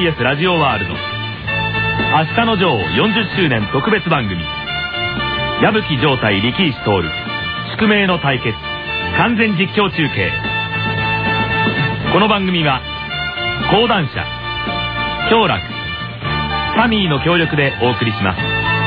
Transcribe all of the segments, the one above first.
TBS ラジオワールド明日のジョー40周年特別番組矢吹城対力石徹宿命の対決完全実況中継。この番組は講談社、共楽、サミーの協力でお送りします。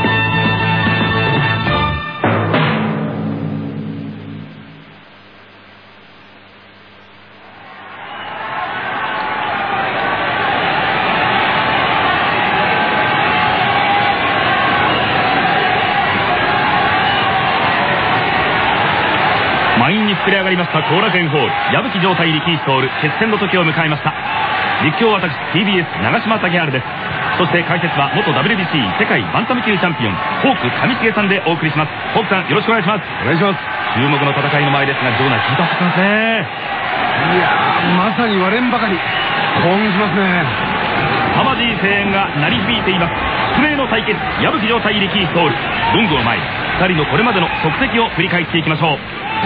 満員に膨れ上がりました後楽園ホール、矢吹城対力石徹決戦の時を迎えました。実況は私 TBS 長嶋茂春です。そして解説は元 WBC 世界バンタム級チャンピオンホーク上重さんでお送りします。ホークさん、よろしくお願いします。 お願いします。 注目の戦いの前ですが、場内聞いたってますね。 いやー、まさに割れんばかり興奮しますね。 浜地声援が鳴り響いています。宿命の対決、矢吹城対力石徹。ロングを前に2人のこれまでの足跡を振り返っていきましょう。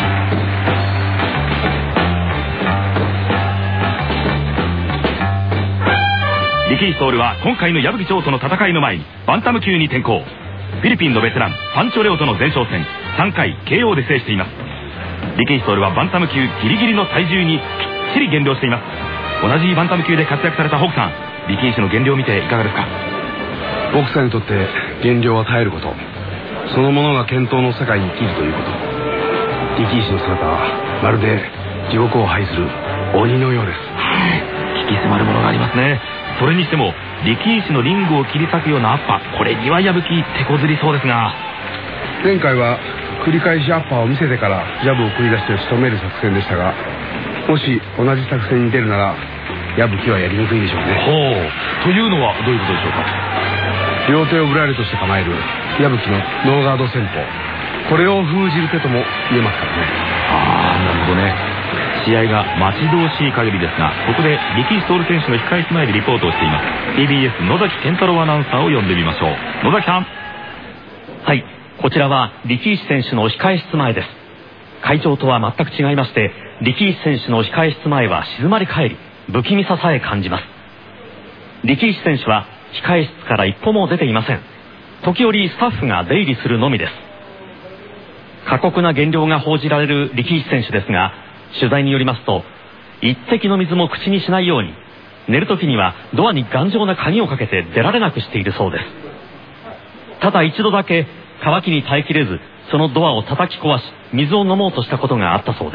力石徹は今回の矢吹城との戦いの前にバンタム級に転向。フィリピンのベテランパンチョレオとの前哨戦3回 KO で制しています。力石徹はバンタム級ギリギリの体重にきっちり減量しています。同じバンタム級で活躍されたホークさん、力石の減量を見ていかがですか？ ボクサーにとって減量は耐えること、そのものが健闘の世界に生きるということ。力石の姿はまるで地獄を排する鬼のようです。 引き迫るものがありますね。それにしても力石のリングを切り裂くようなアッパー、これには矢吹手こずりそうですが、 前回は繰り返しアッパーを見せてからジャブを繰り出して仕留める作戦でしたが、もし同じ作戦に出るなら矢吹はやりにくいでしょうね。 ほう、というのはどういうことでしょうか？ 両手をぶらりとして構える矢吹のノーガード戦法、これを封じる手とも言えますからね。 なるほどね。試合が待ち遠しい限りですが、ここで力石徹選手の控え室前でリポートをしています TBS 野崎健太郎アナウンサーを呼んでみましょう。野崎さん。 はい、こちらは力石選手の控え室前です。会場とは全く違いまして、力石選手の控え室前は静まり返り、不気味ささえ感じます。力石選手は控え室から一歩も出ていません。時折スタッフが出入りするのみです。過酷な減量が報じられる力石選手ですが、取材によりますと、一滴の水も口にしないように、寝る時にはドアに頑丈な鍵をかけて出られなくしているそうです。ただ一度だけ渇きに耐えきれず、そのドアを叩き壊し水を飲もうとしたことがあったそうです。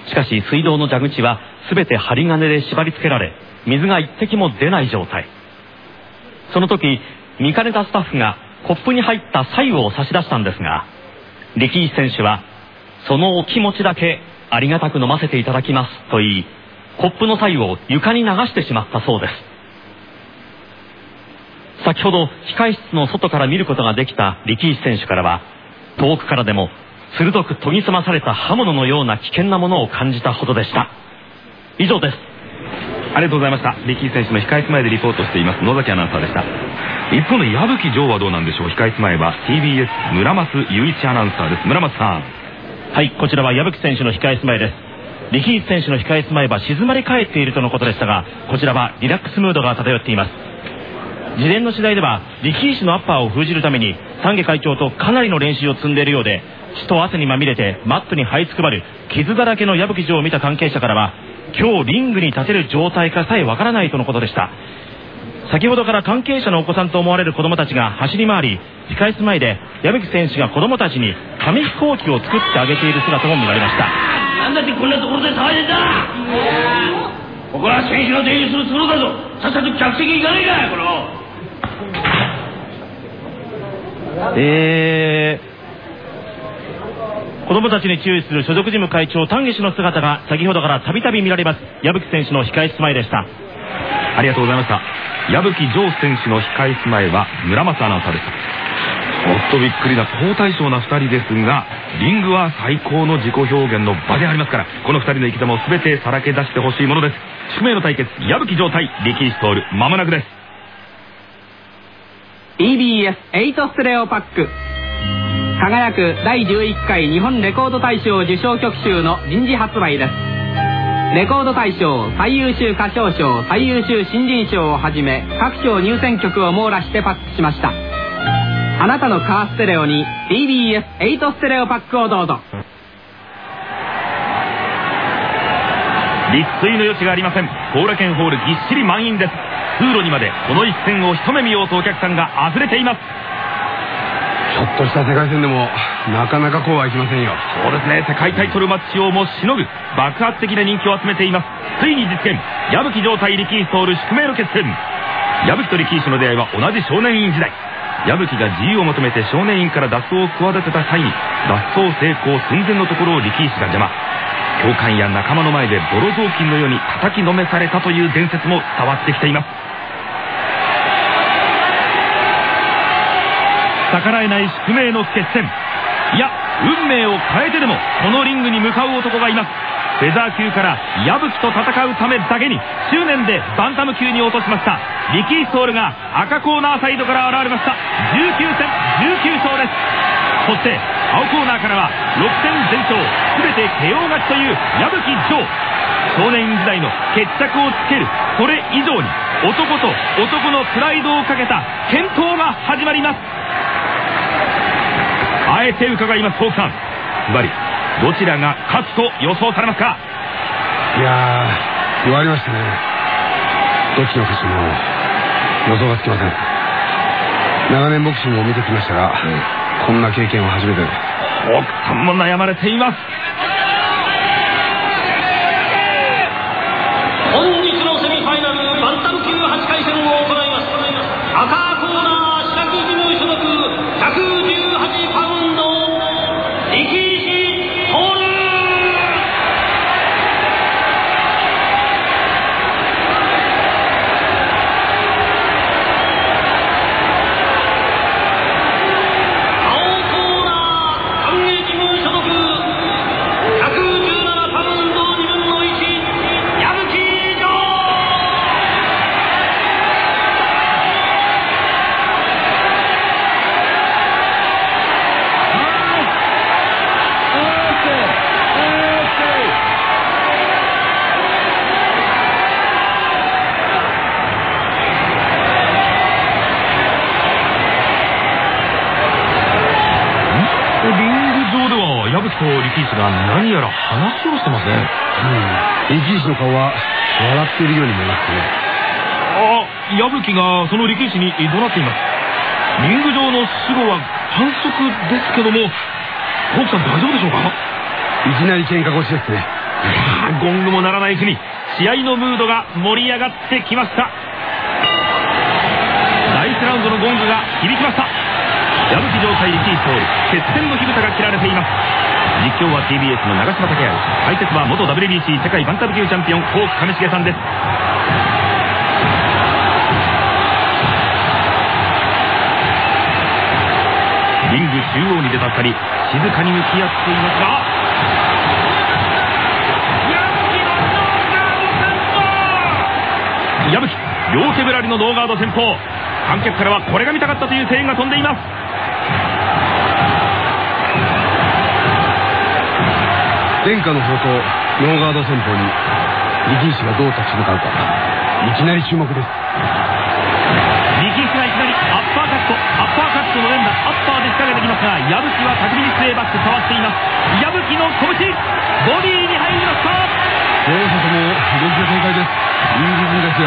しかし水道の蛇口は全て針金で縛り付けられ、水が一滴も出ない状態。その時見かねたスタッフがコップに入った白湯を差し出したんですが、力石選手はそのお気持ちだけありがたく飲ませていただきますと言い、コップの白湯を床に流してしまったそうです。先ほど控え室の外から見ることができた力石選手からは、遠くからでも鋭く研ぎ澄まされた刃物のような危険なものを感じたほどでした。以上です。 ありがとうございました。力石選手の控え室前でリポートしています野崎アナウンサーでした。一方の矢吹城はどうなんでしょう。控え室前は TBS 村松雄一アナウンサーです。村松さん。 はい、こちらは矢吹選手の控え室前です。力石選手の控え室前は静まり返っているとのことでしたが、こちらはリラックスムードが漂っています。事前の取材では力石のアッパーを封じるために丹下会長とかなりの練習を積んでいるようで、血と汗にまみれてマットに這いつくばる傷だらけの矢吹城を見た関係者からは、今日リングに立てる状態かさえわからないとのことでした。先ほどから関係者のお子さんと思われる子供たちが走り回り、控え室前で矢吹選手が子供たちに紙飛行機を作ってあげている姿も見られました。 なんだってこんなところで騒いでんだ。ここは選手の出入りするところだぞ。さっさと客席行かないかこの。 子供たちに注意する所属事務会長丹下氏の姿が先ほどからたびたび見られます。矢吹選手の控え室前でした。 ありがとうございました。矢吹城選手の控え室前は村松アナウンサーでした。おっとびっくりな好対照な2人ですが、リングは最高の自己表現の場でありますから、この2人の生き様を全てさらけ出してほしいものです。宿命の対決、矢吹城対力石徹、間もなくです。 TBS8 ステレオパック、輝く第11回日本レコード大賞受賞曲集の臨時発売です。 レコード大賞、最優秀歌唱賞、最優秀新人賞をはじめ各賞入選曲を網羅してパックしました。あなたのカーステレオに TBS8 ステレオパックをどうぞ。 立錐の余地がありません。後楽園ホールぎっしり満員です。通路にまでこの一戦を一目見ようとお客さんが溢れています。 ちょっとした世界戦でもなかなかこうはいきませんよ。 そうですね、世界タイトルマッチをもしのぐ爆発的な人気を集めています。ついに実現、矢吹城対力石徹宿命の決戦。矢吹と力石の出会いは同じ少年院時代。矢吹が自由を求めて少年院から脱走を企てた際に脱走成功寸前のところを力石が邪魔。教官や仲間の前でボロ雑巾のように叩きのめされたという伝説も伝わってきています。逆らえない宿命の決戦。いや、運命を変えてでもこのリングに向かう男がいます。フェザー級から矢吹と戦うためだけに執念でバンタム級に落としました力石徹が赤コーナーサイドから現れました。19戦19勝です。そして青コーナーからは6戦全勝、全て KO 勝ちという矢吹城。少年院時代の決着をつける、それ以上に男と男のプライドをかけた健闘が始まります。あえて伺います、フォークさん。ズバリどちらが勝つと予想されますか？ いやー、言われましたね。どっちの勝ちも予想がつきません。長年ボクシングを見てきましたが、こんな経験は初めてです。 フォークさんも悩まれています。 本日のセミファイナルバンタム級8回戦を行います。赤コーナー白木事務所属118パウンド力石徹。 矢吹と力石が何やら話をしてますね。 力石の顔は笑っているように見えますね。 あ、矢吹がその力石に怒鳴っています。リング上の死後は反則ですけども、フォークさん大丈夫でしょうか？ いきなり喧嘩腰ですね。 ゴングも鳴らないうちに試合のムードが盛り上がってきました。第1ラウンドのゴングが響きました。矢吹城対力石徹、決戦の火蓋が切られています。実況は TBS の長嶋武也、解説は元 WBC 世界バンタム級チャンピオンフォーク上重さんです。リング中央に出た2人、静かに向き合っていますが、矢吹両手ぶらりのノーガード戦法。観客からはこれが見たかったという声援が飛んでいます。 伝家の宝刀ノーガード戦法に力石がどう立ち向かうか、いきなり注目です。 力石がいきなりアッパーカットの連打アッパーで仕掛けてきますが、矢吹は巧みにスレーバックかわしています。矢吹の拳ボディに入りました。 両者とも動きが正解です。いいリズムですよ。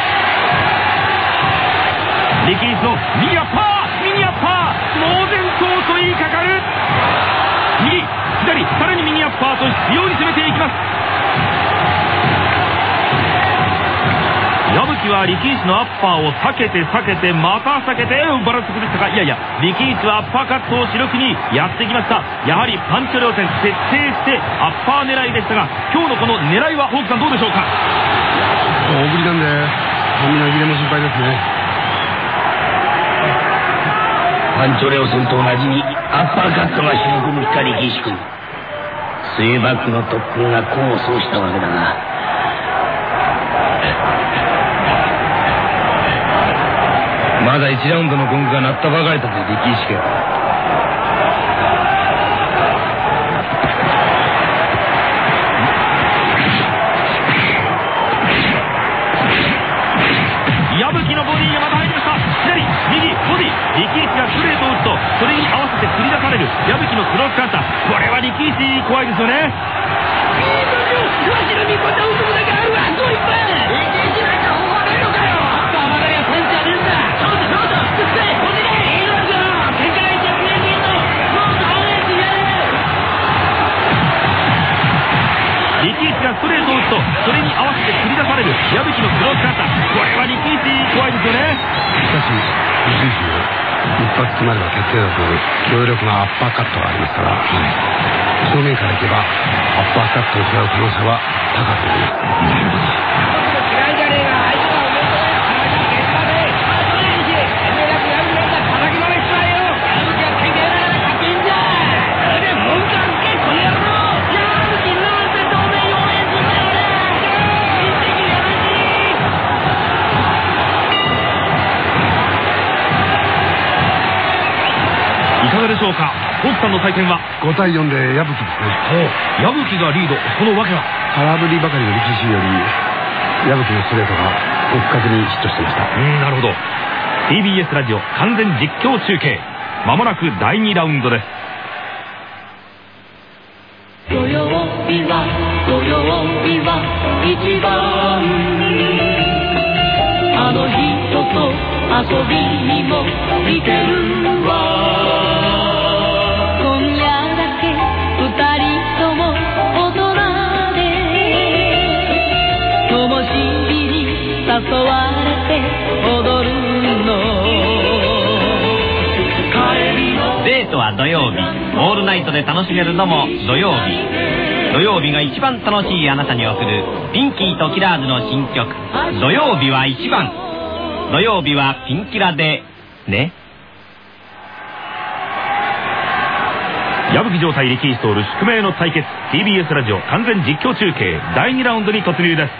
力石のミニアッパー猛然と襲いかかる。右左さらにミニアッパーと執拗に攻めていきます。矢吹は力石のアッパーを避けてまた避けてバランス崩したか。いやいや、力石はアッパーカットを主力にやってきました。やはりパンチョ両戦徹底してアッパー狙いでしたが、今日のこの狙いはフォークさんどうでしょうか？ 大振りなんで髪の切れも心配ですね。 パンチョレオ戦と同じにアッパーカットが主力に来た力石君、スイバックの特訓が功を奏したわけだが、 まだ1ラウンドのゴングが鳴ったばかりだぜ、力石君。 矢吹のクロスカンター、これは力石怖いですよね。力石がストレートを打つとそれに合わせて繰り出される矢吹のクロスカンター、これは力石怖いですよね。 しかし力石一発決まれば決定だと強力なアッパーカットがありますから、正面からいけばアッパーカットを食らう可能性は高くなります。 いかがでしょうか、ホークさんの採点は。 5対4で矢吹ですね。 矢吹がリード、そのわけは。 空振りばかりの力士より矢吹のストレートが的確にヒットしていました。 なるほど。 TBS ラジオ完全実況中継、まもなく第2ラウンドです。 土曜日は一番あの人と遊びにも行けるわ。今夜だけ二人とも大人で灯火に誘われて踊るの。 デートは土曜日、オールナイトで楽しめるのも土曜日。土曜日が一番楽しいあなたに送るピンキーとキラーズの新曲、土曜日は一番。土曜日はピンキラでね。 矢吹状態力石とる宿命の対決、 TBS ラジオ完全実況中継第2ラウンドに突入です。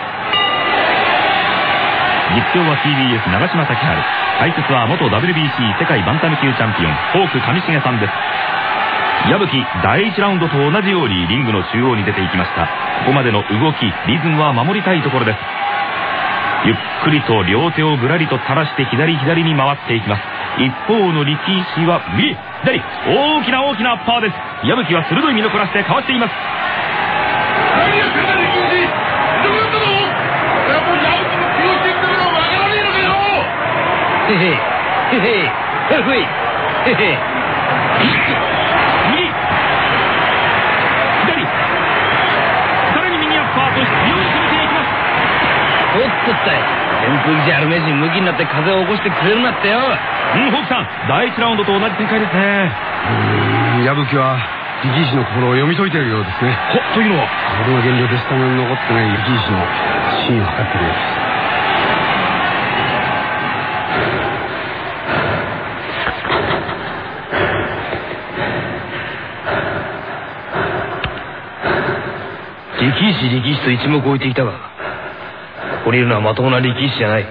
実況は TBS 長嶋咲春、解説は元 WBC 世界バンタム級チャンピオンホーク上重さんです。矢吹、第1ラウンドと同じようにリングの中央に出ていきました。ここまでの動き、リズムは守りたいところです。ゆっくりと両手をぶらりと垂らして左左に回っていきます。一方の力石は右左、大きな大きなアッパーです。矢吹は鋭い身のこらしてかわしています。 何やってんだ力石、どうやったの。やっぱり矢吹の気をしてくれるのわからねえのかよ。 へへへへふいへへ右左、さらに右アッパーと執拗に攻めていきます。 おっとったい、扇風機じゃアルメ人向きになって風を起こしてくれるなってよ。 ホークさん、第1ラウンドと同じ展開ですね。 矢吹は力石の心を読み解いているようですね。 というのは。 この減量でスタメンに残ってない力石の真意を測っているようです。 力士と一目置いていたが、ここにいるのはまともな力士じゃない。こ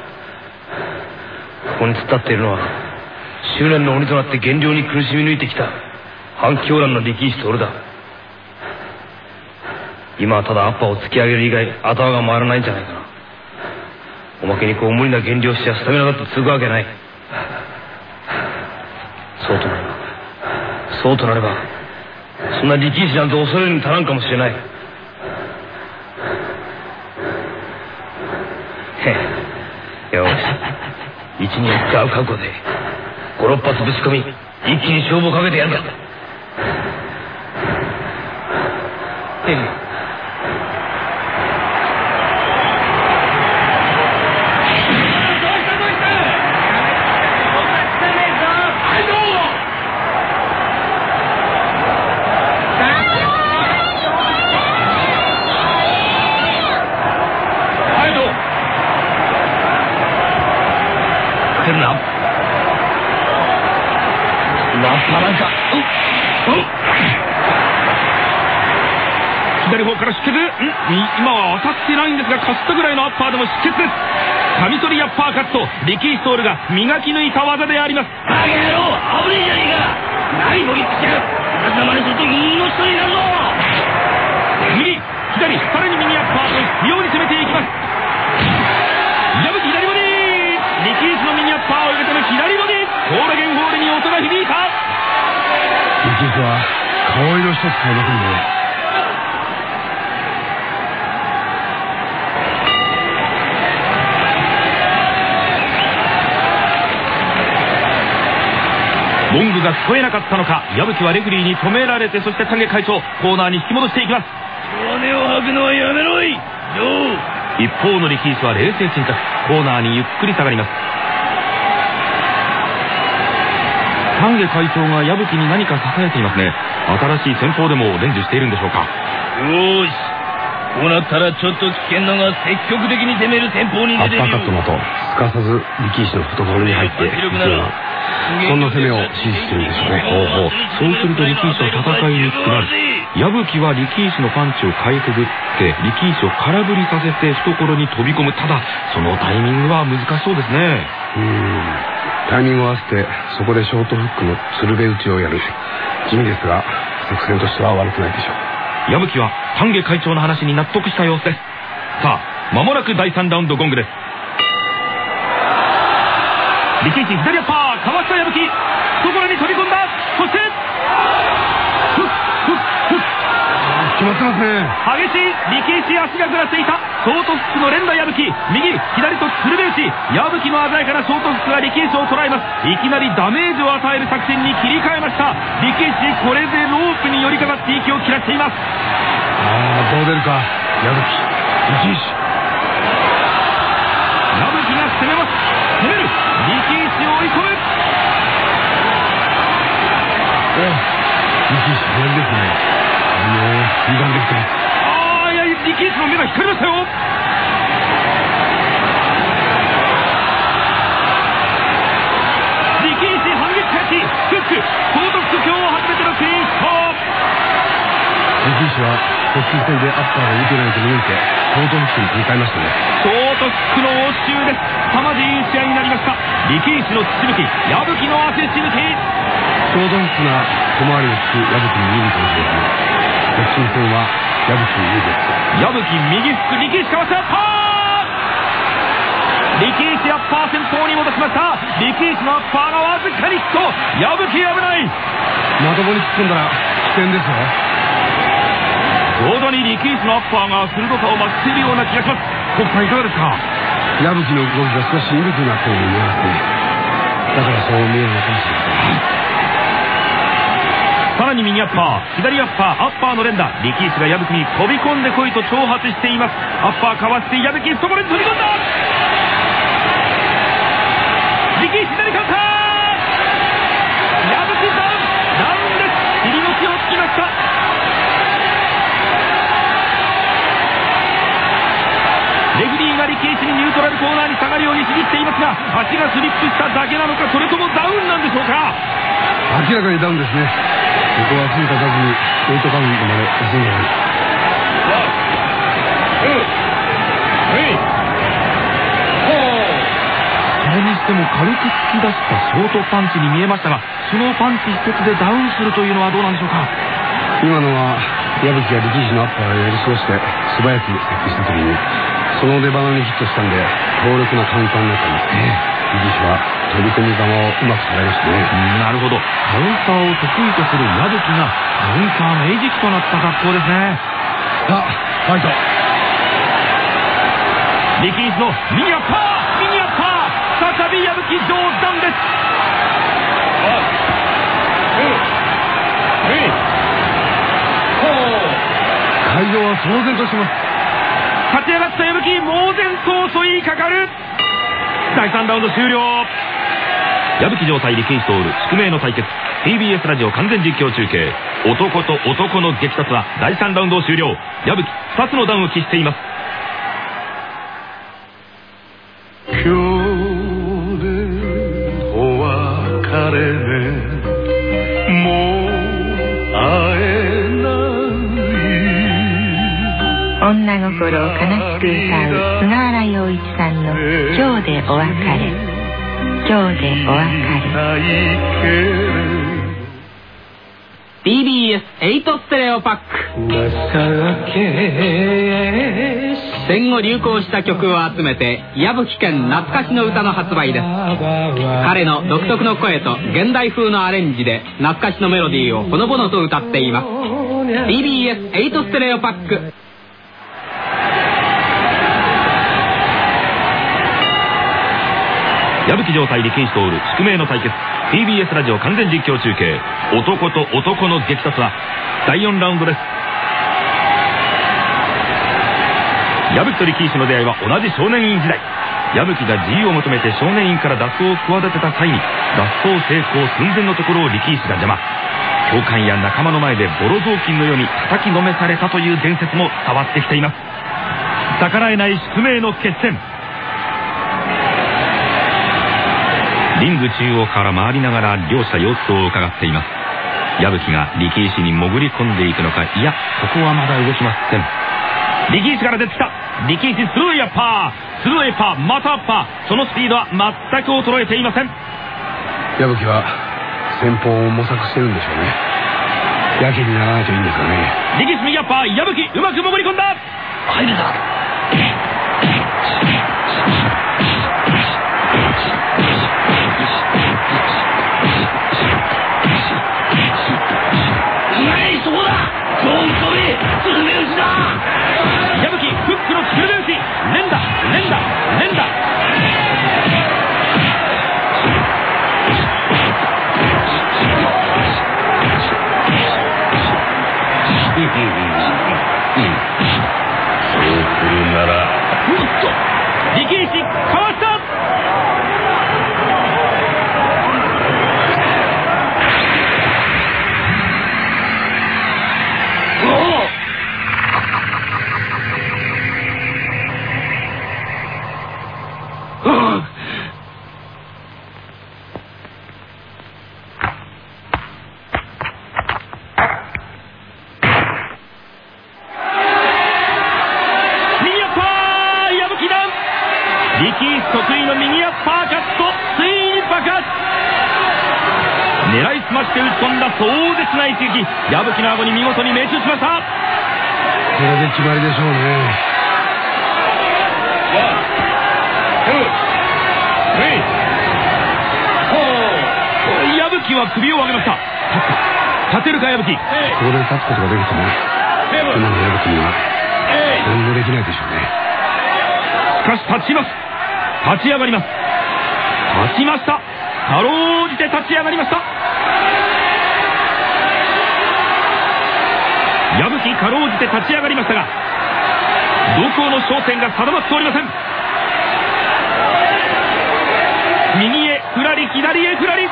こに突っ立っているのは執念の鬼となって減量に苦しみ抜いてきた反狂乱の力士と俺だ。今はただアッパーを突き上げる以外頭が回らないんじゃないかな。おまけにこう無理な減量しちゃスタミナだって続くわけない。そうとなればそんな力士なんて恐れるに足らんかもしれない。よし、一人を使う覚悟で5、6発ぶち込み一気に勝負をかけてやるんだ。 左方から出血。今は当たってないんですが、かすったぐらいのアッパーでも出血です。カミソリアッパーカット、力石トールが磨き抜いた技であります。 バカ野郎、危ねえじゃねえか。何もぎっちゃう。私の真似すると命取りになるぞ。 右左、さらに右アッパーと執拗に攻めていきます。矢吹左ボディ、力石の右アッパーを受けての左ボディ、コーラゲンホールに音が響いた。 力士は顔色一つ変えませんね。 ゴングが聞こえなかったのか、矢吹はレフリーに止められて、そして丹下会長コーナーに引き戻していきます。 弱音を吐くのはやめろい。 一方の力士は冷静沈着、コーナーにゆっくり下がります。丹下会長が矢吹に何か囁いていますね。新しい戦法でも伝授しているんでしょうか。 よーし、こうなったらちょっと危険なが積極的に攻める戦法に出てるよ。 アッパーカットの後、すかさず力士の懐に入っていくような、そんな攻めを指示してるんでしょうね。 そうすると力士は戦いにくくなる。矢吹は力士のパンチをかいくぐって力士を空振りさせて懐に飛び込む。ただそのタイミングは難しそうですね。 タイミングを合わせてそこでショートフックの鶴瓶打ちをやる。地味ですが作戦としては悪くないでしょう。 矢吹は丹下会長の話に納得した様子です。さあ間もなく第3ラウンドゴングです。力士左アッパーかわした矢吹、懐に飛び込んだ。そして決まってますね。 激しい力士、足がぐらっていた。ショートフックの連打矢吹、右左と鶴瓶打ち。矢吹の鮮やかなショートフックが力士を捉えます。いきなりダメージを与える作戦に切り替えました。力士これでロープに寄りかかって息を切らしています。 どう出るか。矢吹、力士、 矢吹が攻めます。攻める力士を追い込む。 力士左ですね。歪んできてます。 いや力士の目が光りましたよ。力士反撃開始。フック高得今日初めてのクリーンヒット。 力士は直接戦でアッパーが打てないと見抜いてショートフックに切り替えましたね。 ショートフックの応酬です。凄まじい打ち合いになりました。力士の土抜き、矢吹の汗しぶき。 ショートフックが小回りをつく矢吹に有利かもしれません。直進戦は矢吹に有利です。 矢吹右フック、力士かわしたアッパー。力士アッパー先頭に戻しました。力士のアッパーがわずかにヒット。矢吹危ない。 まともに突っ込んだら危険ですよ。 ちょうどに力士のアッパーが鋭さを増しているような気がします。国さんいかがですか。 矢吹の動きが少し鈍くなったように見えますね。だからそう見えるのかもしれません。 さらに右アッパー、左アッパー、アッパーの連打。力士が矢吹に飛び込んでこいと挑発しています。アッパーかわして矢吹、そこで飛び込んだ。力士左カウンター。矢吹ダウンです。尻餅をつきました。レフリーが力士にニュートラルコーナーに下がるように指示していますが、足がスリップしただけなのか、それともダウンなんでしょうか。 明らかにダウンですね。ここはついた数に8カウントまで進んでない。 それにしても軽く突き出したショートパンチに見えましたが、そのパンチ一つでダウンするというのはどうなんでしょうか。 今のは矢吹が力士のアッパーをやり過ごして素早く接近した時にその出鼻にヒットしたんで強力なカウンターになったんですね。力士は飛び込み球をうまく捉えましたね。 なるほど。カウンターを得意とする矢吹がカウンターの餌食となった格好ですね。 さあファイト。 力士の右アッパー、右アッパー、再び矢吹上段です。 会場は騒然とします。 立ち上がった矢吹、猛然と襲いかかる。第3ラウンド終了。矢吹城対力士とおる宿命の対決。 TBS ラジオ完全実況中継。男と男の激突は第3ラウンド終了。矢吹2つのダウンを喫しています。 今日でお別れね、もう会えない。 女心を悲しく歌う菅原洋一さんの今日でお別れ、今日でお別れ。 BBS8 ステレオパック。 情け戦後流行した曲を集めて矢吹県懐かしの歌の発売です。彼の独特の声と現代風のアレンジで懐かしのメロディーをほのぼのと歌っています。 TBS8 ステレオパック。 矢吹城対力士徹宿命の対決 TBS ラジオ完全実況中継。男と男の激突は第4ラウンドです。矢吹と力士の出会いは同じ少年院時代。矢吹が自由を求めて少年院から脱走を企てた際に脱走成功寸前のところを力士が邪魔。教官や仲間の前でボロ雑巾のように叩きのめされたという伝説も伝わってきています。逆らえない宿命の決戦。リング中央から回りながら両者様子を伺っています。矢吹が力士に潜り込んでいくのか、いやここはまだ動きません。力士から出てきた。力士スルーやパー、スルーへパー、またパー。そのスピードは全く衰えていません。 矢吹は戦法を模索してるんでしょうね。やけにならないといいんですがね。 力士右アッパー、矢吹うまく潜り込んだ。 入るぞ。そこだ。ゴン飛びスルメ打ちだ。 矢吹フックのスルメ打ち。連打連打連打。 そうするならおっと力士かわした。狙いすまして打ち込んだ壮絶な一撃。矢吹の顎に見事に命中しました。 これで決まりでしょうね。 矢吹は首を上げました。立てるか矢吹。 ここで立つことができても今の矢吹には何もできないでしょうね。 しかし立ちます。立ち上がります。立ちました。かろうじて立ち上がりました。矢吹かろうじて立ち上がりましたが、どこの焦点が定まっておりません。右へふらり、左へふらり。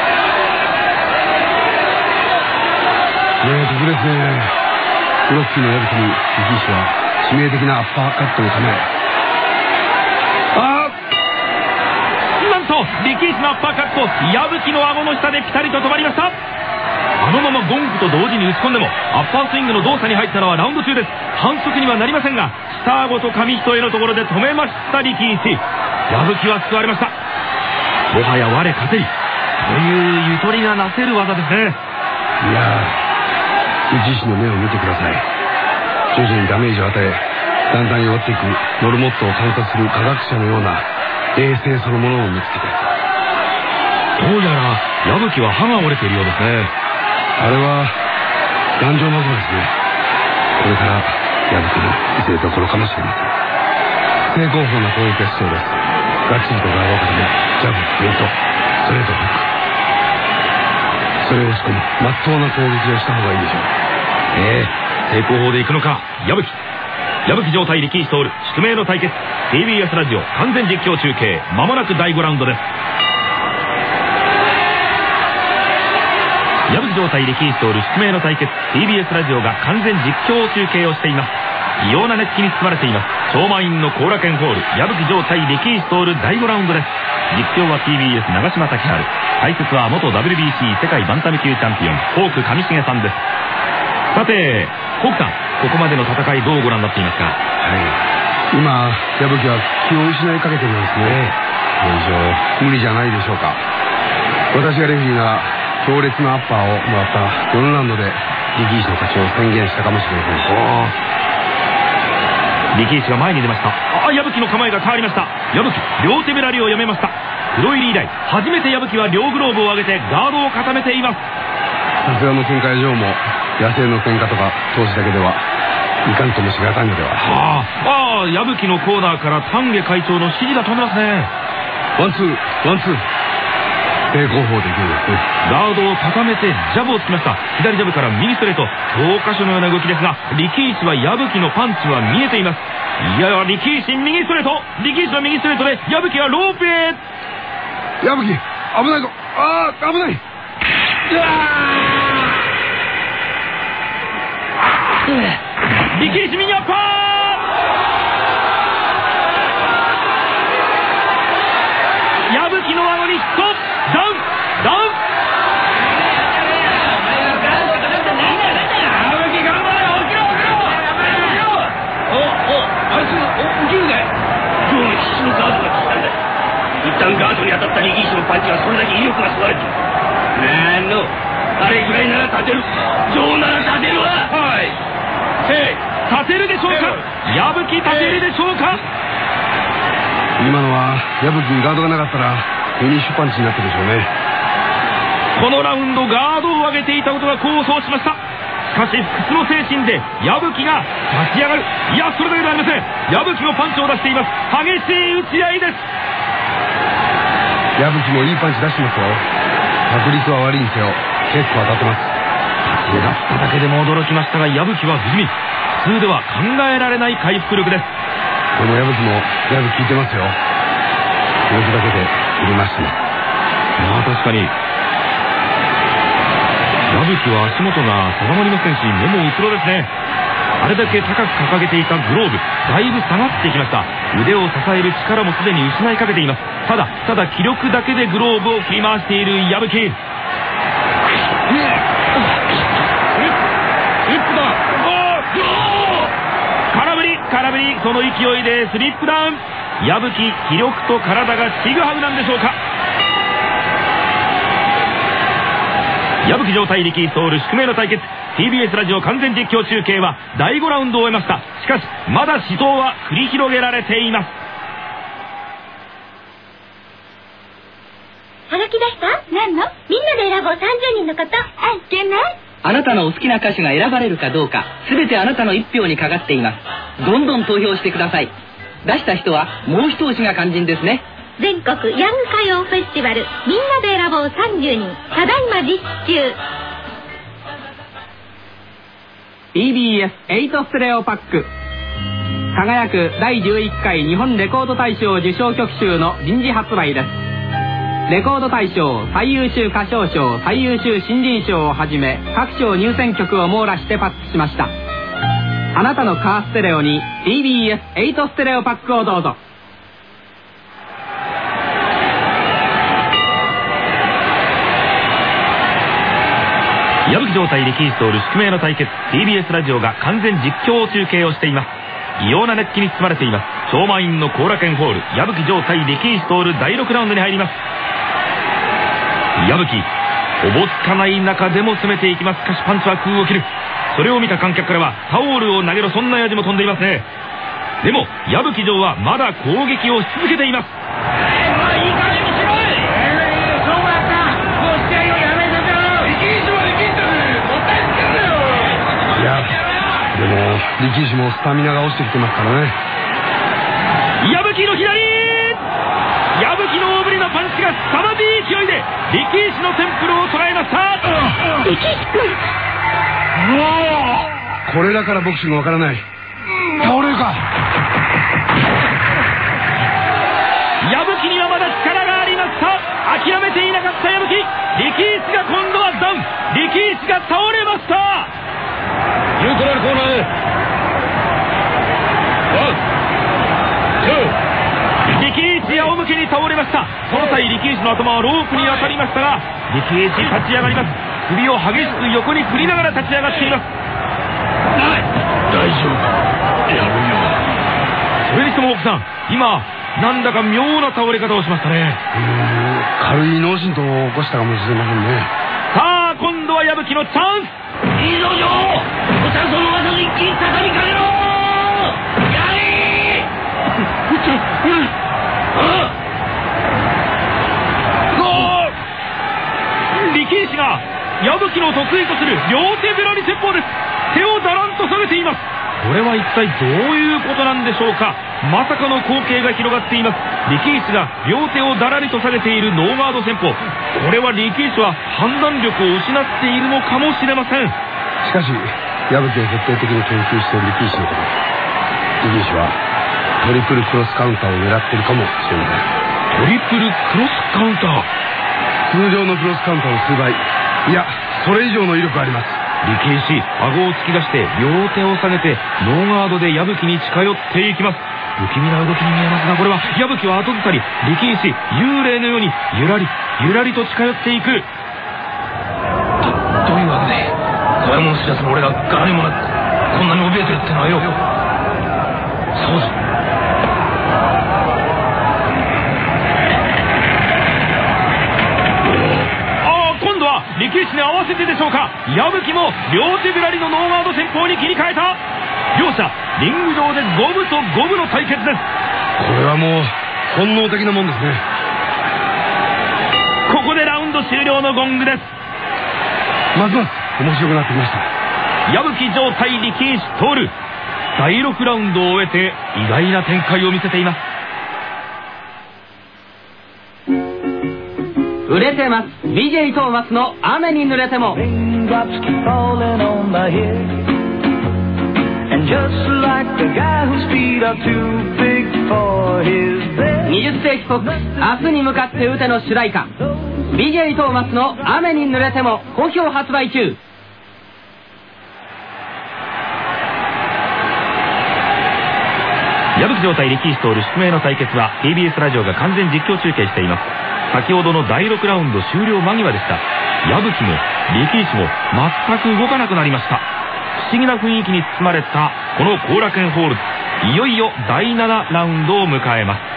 ここですね。ブロッキーの矢吹に力士は致命的なアッパーカットのため、 なんと力士のアッパーカット、矢吹の顎の下でピタリと止まりました。あのままゴングと同時に打ち込んでもアッパースイングの動作に入ったのはラウンド中です。反則にはなりませんが、下顎と紙一重のところで止めました力士。矢吹は救われました。もはや我勝てりというゆとりがなせる技ですね。 いやー、力士の目を見てください。徐々にダメージを与え、だんだん弱っていくモルモットを観察する科学者のような冷静そのものを見つけて、 どうやら矢吹は歯が折れているようですね。 あれは頑丈なことですね。これから矢吹の見せるところかもしれません。正攻法な攻撃が必要です。がっちりとガードを固め、ジャブ、フェイント、ストレート、フック、それを仕込む真っ当な攻撃をした方がいいでしょう。 正攻法でいくのか矢吹。矢吹状態力士徹宿命の対決 TBS ラジオ完全実況中継、まもなく第5ラウンドです。矢吹状態力士徹宿命の対決 TBS ラジオが完全実況中継をしています。異様な熱気に包まれています。超満員の後楽園ホール、矢吹状態力士徹第5ラウンドです。実況は TBS 長嶋滝春、解説は元 WBC 世界バンタム級チャンピオンフォーク上重さんです。さてコクさん、ここまでの戦いどうご覧になっていますか？ 今矢吹は気を失いかけてるんですね。これ以上無理じゃないでしょうか。私がレフェリーなら強烈なアッパーをもらった4ラウンドで力士の勝ちを宣言したかもしれません。 力石が前に出ました。矢吹の構えが変わりました。矢吹、両手べらりをやめました。黒入り以来初めて矢吹は両グローブを上げてガードを固めています。 さすがの旋回上も野生の喧嘩とか投資だけではいかんともしがたいのでは。 矢吹のコーナーから丹下会長の指示が飛んでますね。 ワンツーワンツー、平行法できるんですね。 ガードを固めてジャブをつきました。左ジャブから右ストレート、教科書のような動きですが、力石は矢吹のパンチは見えています。いや力石右ストレート、力石は右ストレートで矢吹はロープへ。 矢吹危ないぞ、危ない。 力石右アッパー。矢吹の顎にヒット。ダウンダウン。 一旦ガードに当たった力石のパンチはそれだけ威力が吸われている。あれぐらいなら立てる。ジョーなら立てるわ。はい。 立てるでしょうか。矢吹立てるでしょうか。 今のは矢吹にガードがなかったらフィニッシュパンチになってるでしょうね。 このラウンドガードを上げていたことが功を奏しました。しかし不屈の精神で矢吹が立ち上がる。いやそれだけではありません。矢吹もパンチを出しています。激しい打ち合いです。 矢吹もいいパンチ出してますよ。確率は悪いんですよ。結構当たってます。 立ち上がっただけでも驚きましたが、矢吹は不死身。普通では考えられない回復力です。 この矢吹もだいぶ効いてますよ。気持ちだけで入れましたね。 確かに矢吹は足元が定まりませんし、目もうつろですね。あれだけ高く掲げていたグローブ、だいぶ下がってきました。腕を支える力もすでに失いかけています。ただ気力だけでグローブを振り回している矢吹。空振り、その勢いでスリップダウン。矢吹、気力と体がちぐはぐなんでしょうか。矢吹状態力石ソウル宿命の対決。 TBS ラジオ完全実況中継は第5ラウンドを終えました。しかしまだ死闘は繰り広げられています。 はがき出した？何の？みんなで選ぼう30人の方。いけない？ あなたのお好きな歌手が選ばれるかどうか、すべてあなたの1票にかかっています。どんどん投票してください。出した人はもう一押しが肝心ですね。 全国ヤング歌謡フェスティバル、みんなで選ぼう30人、ただいま実施中。 TBS8 ステレオパック、輝く第11回日本レコード大賞受賞曲集の臨時発売です。レコード大賞、最優秀歌唱賞、最優秀新人賞をはじめ各賞入選曲を網羅してパックしました。あなたのカーステレオに TBS8 ステレオパックをどうぞ。 矢吹状態力石ソウル宿命の対決。 TBS ラジオが完全実況中継をしています。異様な熱気に包まれています。超満員の後楽園ホール、矢吹状態力石ソウル第6ラウンドに入ります。矢吹、おぼつかない中でも攻めていきます。しかしパンチは空を切る。それを見た観客からはタオルを投げろ、そんなヤジも飛んでいますね。でも矢吹城はまだ攻撃をし続けています。 いい加減にしろい。そうだった。もう試合をやめさせろ。力石まで切ったね。もったいつけんなよ。 いやでも力石もスタミナが落ちてきてますからね。 矢吹の左、矢吹の大振りのパンチが凄まじい勢いで力石のテンプルを捉えました。 力石君、 これだからボクシングわからない。倒れるか。 矢吹にはまだ力がありました。諦めていなかった矢吹。力石が今度はダウン。力石が倒れました。 ニュートラルコーナーへ。 力石仰向けに倒れました。その際力石の頭はロープに当たりましたが、力石立ち上がります。首を激しく横に振りながら立ち上がっています。 大丈夫、やるよ。 それにしても奥さん、今なんだか妙な倒れ方をしましたね。 軽い脳震盪を起こしたかもしれませんね。 さあ今度は矢吹のチャンス。 いいぞジョー、おさんその技で一気に畳みかけろ。やれ。 矢吹の得意とする両手ぶらり戦法です。手をだらんと下げています。これは一体どういうことなんでしょうか。まさかの光景が広がっています。力士が両手をだらりと下げているノーガード戦法。これは力士は判断力を失っているのかもしれません。 しかし矢吹を徹底的に研究している力士のこと、力士はトリプルクロスカウンターを狙っているかもしれません。 トリプルクロスカウンター。 通常のクロスカウンターの数倍、いやそれ以上の威力があります。 力士、顎を突き出して両手を下げてノーガードで矢吹に近寄っていきます。不気味な動きに見えますが、これは矢吹は後ずさり、力士幽霊のようにゆらりゆらりと近寄っていく。 どういうわけで怖いもの知らずの俺が柄にもなくこんなに怯えてるってのはよ。そうだ、 力士に合わせてでしょうか。矢吹も両手ぶらりのノーガード戦法に切り替えた。両者リング上で五分と五分の対決です。 これはもう本能的なもんですね。 ここでラウンド終了のゴングです。 ますます面白くなってきました。 矢吹城対力士徹、第6ラウンドを終えて意外な展開を見せています。 売れてます BJ トーマスの雨に濡れても。20世紀ポップス明日に向かって打ての主題歌 BJ トーマスの雨に濡れても好評発売中。 矢吹城対力士徹宿命の対決は TBS ラジオが完全実況中継しています。先ほどの第6ラウンド終了間際でした。矢吹も力士も全く動かなくなりました。不思議な雰囲気に包まれたこの後楽園ホール、いよいよ第7ラウンドを迎えます。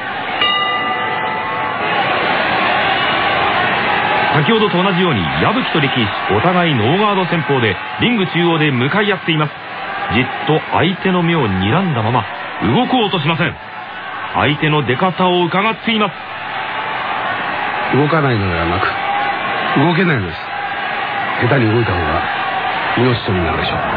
先ほどと同じように矢吹と力士お互いノーガード戦法でリング中央で向かい合っています。じっと相手の目を睨んだまま動こうとしません。相手の出方を伺っています。 動かないのではなく動けないのです。下手に動いた方が命取りになるでしょう。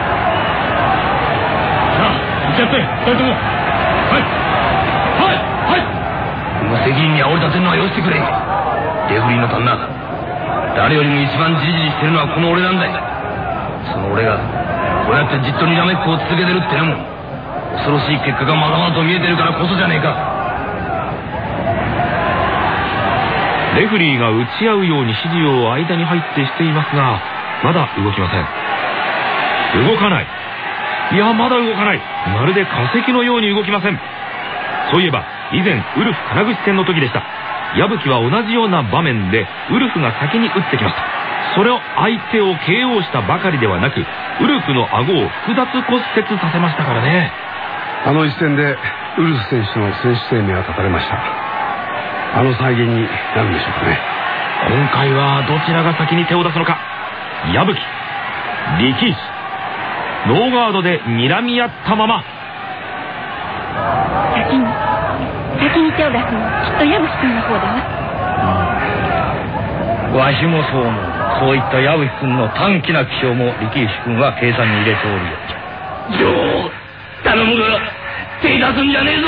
さあ行っちゃって2人とも。はいはいはい。無責任に煽り立てるのはよしてくれ。レフリーの旦那、誰よりも一番じりじりしてるのはこの俺なんだよ。その俺がこうやってじっとにらめっこを続けてるってのも恐ろしい結果がまだまだと見えてるからこそじゃねえか。 レフリーが打ち合うように指示を間に入ってしていますが、まだ動きません。動かない。いや、まだ動かない。まるで化石のように動きません。そういえば以前ウルフ金口戦の時でした。矢吹は同じような場面でウルフが先に打ってきました。それを相手を KO したばかりではなく、ウルフの顎を複雑骨折させましたからね。 あの一戦でウルフ選手の選手生命は絶たれました。あの再現になるんでしょうかね。 今回はどちらが先に手を出すのか。矢吹、力士、ノーガードで睨み合ったまま。 先に手を出すのはきっと矢吹君の方だわ。 わしもそう思う。そういった矢吹君の短気な気性も力士君は計算に入れておるよ。よう頼むが手出すんじゃねえぞ。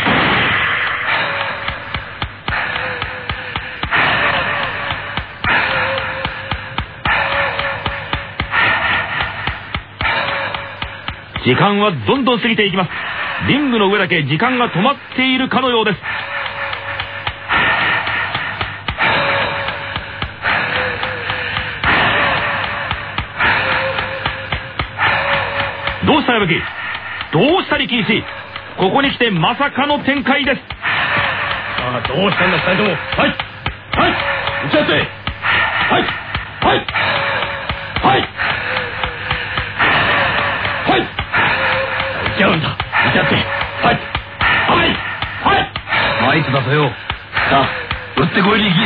時間はどんどん過ぎていきます。リングの上だけ時間が止まっているかのようです。どうした矢吹、どうした力士、ここに来てまさかの展開です。 さあどうしたんだ2人とも。はいはい打ち合って。はいはいはいはい打ち合うんだ。打ち合って。はいはいはいマイクだぞよ。さあ打ってこい力士。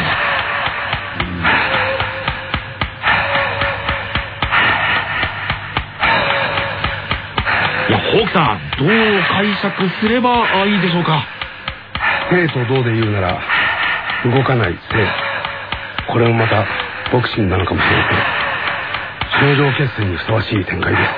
いや、ホークさん、どう解釈すればいいでしょうか。 生と動で言うなら動かない生、これもまたボクシングなのかもしれま頂上決戦にふさわしい展開です。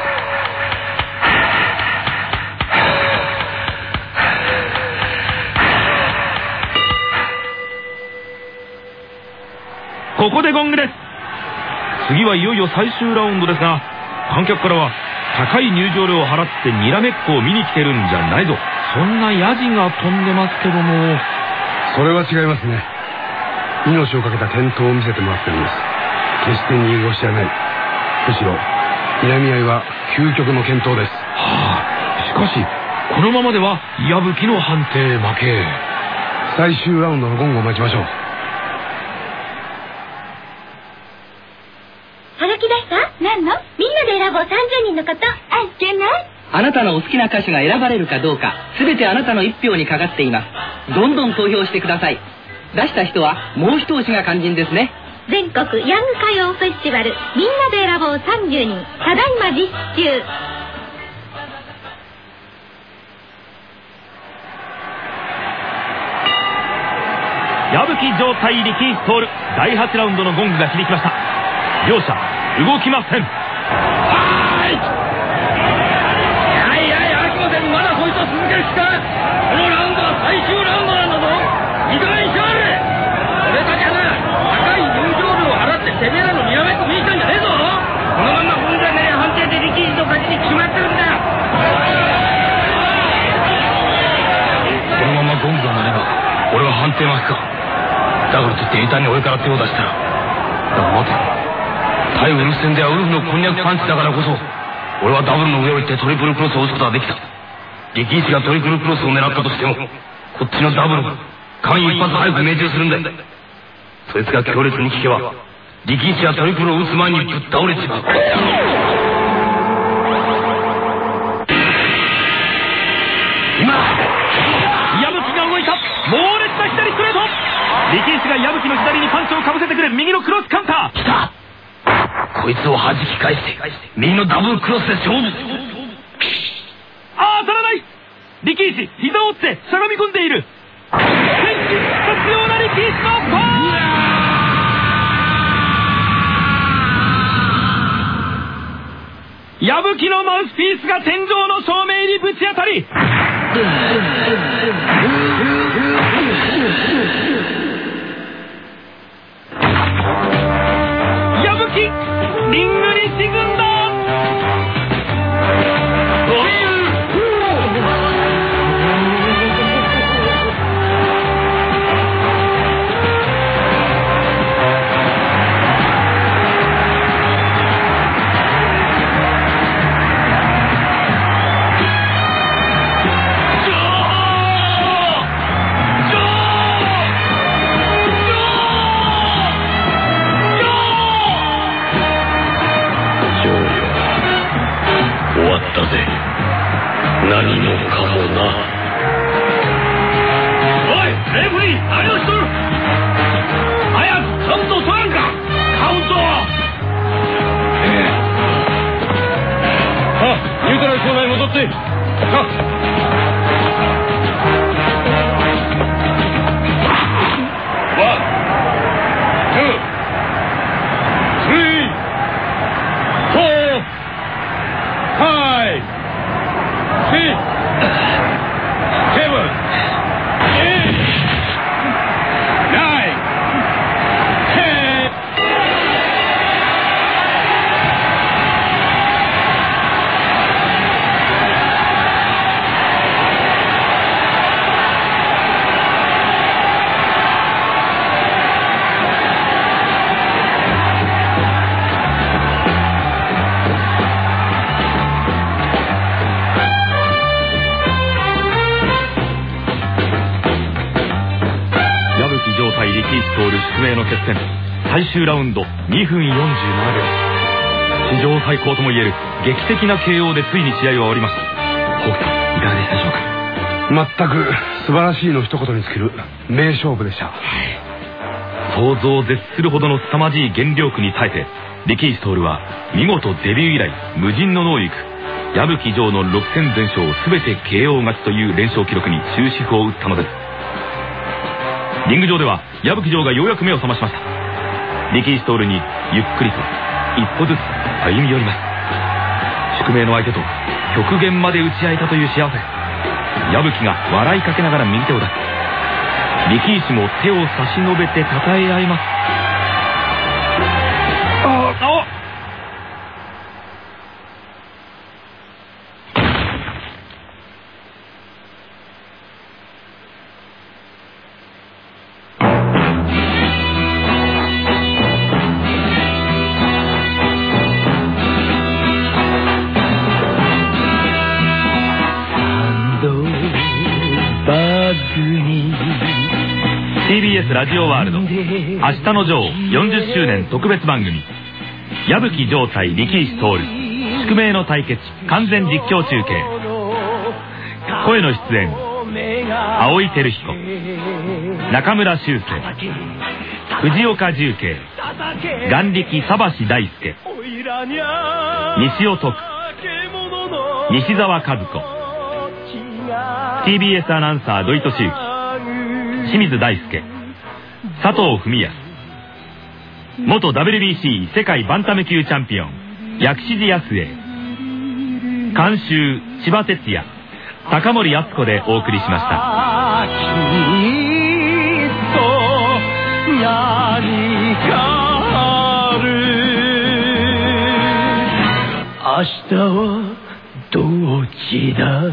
ここでゴングです。次はいよいよ最終ラウンドですが、観客からは高い入場料を払ってにらめっこを見に来てるんじゃないぞ、そんなヤジが飛んでますけども。 それは違いますね。命をかけた転倒を見せてもらってるんです。決して逃げ腰じゃない。むしろ睨み合いは究極の健闘です。 しかしこのままでは矢吹の判定負け。 最終ラウンドのゴングを待ちましょう。 はがき出した？何の？みんなで選ぼう30人のこと。あっけない。 あなたのお好きな歌手が選ばれるかどうか、すべてあなたの一票にかかっています。どんどん投票してください。出した人はもう一押しが肝心ですね。 全国ヤング歌謡フェスティバルみんなで選ぼう30人、ただいま実施中。 矢吹城対力士徹、第8ラウンドのゴングが響きました。両者動きません。 まだこいつを続ける気か。このラウンドは最終ラウンドなんだぞ。いい加減にしやがれ。俺たちはな、高い入場料を払っててめえらのにらめっこ見に来たんじゃねえぞ。このまま本来ねえ判定で力士の勝ちに決まってるんだよ。このままゴングが鳴れば俺は判定負けか。だからといって板に俺から手を出したら。だが待て、対ウルフ戦ではウルフのこんにゃくパンチだからこそ俺はダブルの上を行ってトリプルクロスを打つことができた。力士がトリプルクロスを狙ったとしても、こっちのダブル間一発早く命中するんだ。そいつが強烈に効けば力士はトリプルを打つ前にぶっ倒れちまう。 今矢吹が動いた。猛烈な左ストレート。力士が矢吹の左にパンチをかぶせてくる。右のクロスカウンター来た。こいつを弾き返して右のダブルクロスで勝負。 当たらない。力士膝を折ってしゃがみ込んでいる。戦士必要な力士のパー。矢吹のマウスピースが天井の照明にぶち当たり、矢吹リングに沈んだ。 何もかもな。おいレフリー、何をしとる。早くカウントを取らんか。カウント。ニュートラル障害戻って。 宿命の決戦最終ラウンド2分47秒。史上最高ともいえる劇的な KO でついに試合は終わりました。北斗、いかがでしたでしょうか。 全く素晴らしいの一言に尽きる名勝負でした。 想像を絶するほどの凄まじい原力に耐えて、力士徹は見事デビュー以来無尽の能力、矢吹城の6戦全勝全て KO 勝ちという連勝記録に終止符を打ったのです。リング上では矢吹城がようやく目を覚ましました。力士徹にゆっくりと一歩ずつ歩み寄ります。宿命の相手と極限まで打ち合えたという幸せ。矢吹が笑いかけながら右手を出す。力石も手を差し伸べて称え合います。TBS ラジオワールド明日のジョー40周年特別番組、矢吹城対力石徹宿命の対決完全実況中継。声の出演青井輝彦、中村修正、藤岡重慶、眼力佐橋大輔、西尾徳、西澤和子、TBS アナウンサー土井敏之、清水大輔、佐藤文康、元 WBC 世界バンタム級チャンピオン薬師寺康栄、監修千葉哲也、高森敦子でお送りしました。 明日はどっちだ。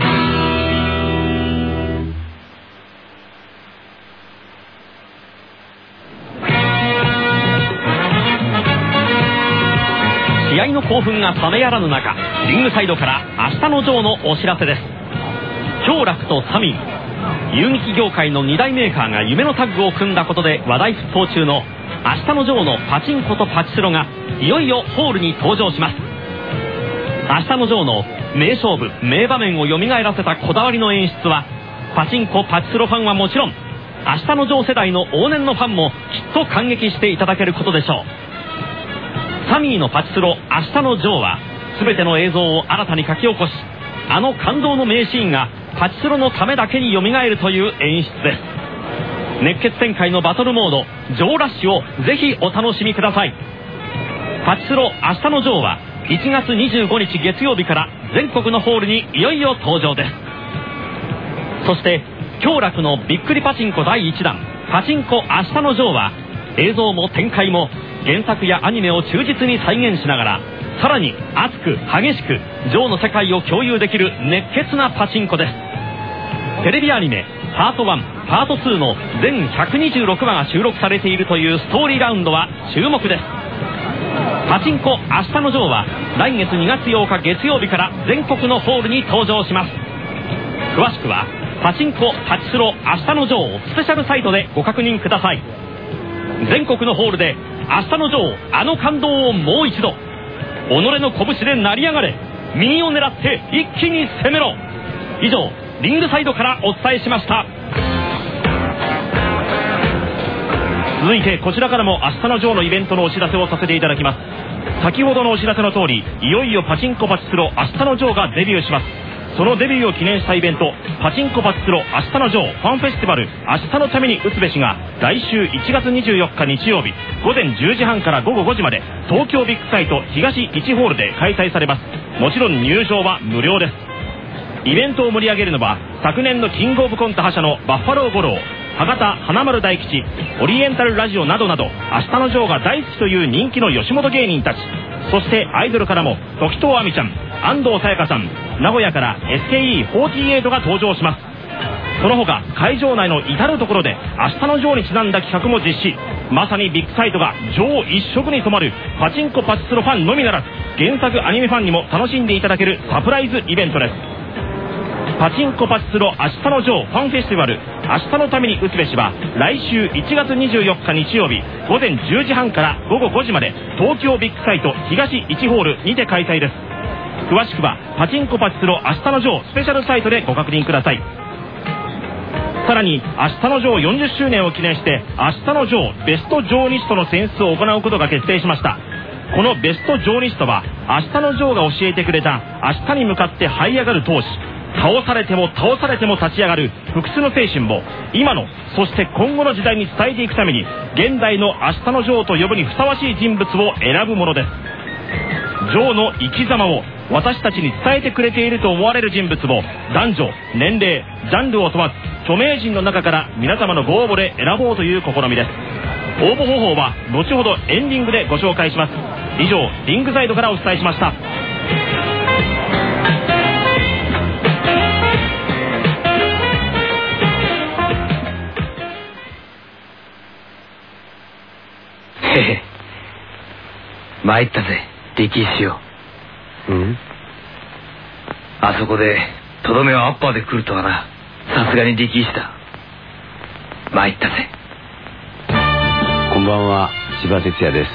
試合の興奮が冷めやらぬ中、リングサイドから明日のジョーのお知らせです。京楽とサミー、遊撃業界の2大メーカーが夢のタッグを組んだことで話題沸騰中の明日のジョーのパチンコとパチスロがいよいよホールに登場します。明日のジョーの名勝負名場面を蘇らせたこだわりの演出は、パチンコパチスロファンはもちろん、明日のジョー世代の往年のファンもきっと感激していただけることでしょう。サミーのパチスロ明日のジョーは全ての映像を新たに書き起こし、あの感動の名シーンがパチスロのためだけに蘇るという演出です。熱血展開のバトルモードジョーラッシュをぜひお楽しみください。パチスロ明日のジョーは1月25日月曜日から全国のホールにいよいよ登場です。そして京楽のびっくりパチンコ第1弾パチンコ明日のジョーは映像も展開も原作やアニメを忠実に再現しながら、さらに熱く激しくジョーの世界を共有できる熱血なパチンコです。テレビアニメパート1パート2の全126話が収録されているというストーリーラウンドは注目です。パチンコ明日のジョーは来月2月8日月曜日から全国のホールに登場します。詳しくはパチンコパチスロ明日のジョースペシャルサイトでご確認ください。全国のホールで明日のジョーあの感動をもう一度、己の拳で成り上がれ、右を狙って一気に攻めろ。以上リングサイドからお伝えしました。続いてこちらからも明日のジョーのイベントのお知らせをさせていただきます。先ほどのお知らせの通り、いよいよパチンコパチスロ明日のジョーがデビューします。そのデビューを記念したイベントパチンコパチスロ明日のジョーファンフェスティバル明日のために打つべしが来週1月24日日曜日午前10時半から午後5時まで東京ビッグサイト東1ホールで開催されます。もちろん入場は無料です。イベントを盛り上げるのは昨年のキングオブコント覇者のバッファロー五郎、博多花丸大吉、オリエンタルラジオなどなど明日のジョーが大好きという人気の吉本芸人たち、そしてアイドルからも時藤亜美ちゃん、安藤沙耶香さん、名古屋から SKE48 が登場します。その他会場内の至る所で明日のジョーにちなんだ企画も実施。まさにビッグサイトがジョー一色に染まるパチンコパチスロファンのみならず原作アニメファンにも楽しんでいただけるサプライズイベントです。パチンコパチスロ明日のジョーファンフェスティバル明日のために打つべしは来週1月24日日曜日午前10時半から午後5時まで東京ビッグサイト東1ホールにて開催です。詳しくはパチンコパチスロ明日のジョースペシャルサイトでご確認ください。さらに明日のジョー40周年を記念して明日のジョーベストジョーニストの選出を行うことが決定しました。このベストジョーニストは明日のジョーが教えてくれた明日に向かって這い上がる闘志、倒されても倒されても立ち上がる不屈の精神を今のそして今後の時代に伝えていくために現代の明日のジョーと呼ぶにふさわしい人物を選ぶものです。 ジョーの生き様を私たちに伝えてくれていると思われる人物を男女、年齢、ジャンルを問わず著名人の中から皆様のご応募で選ぼうという試みです。応募方法は後ほどエンディングでご紹介します。以上、リングサイドからお伝えしました。 へへ、参ったぜ力士よ。あそこでとどめをアッパーで来るとはな。さすがに力士だ。参ったぜ。 こんばんは、千葉哲也です。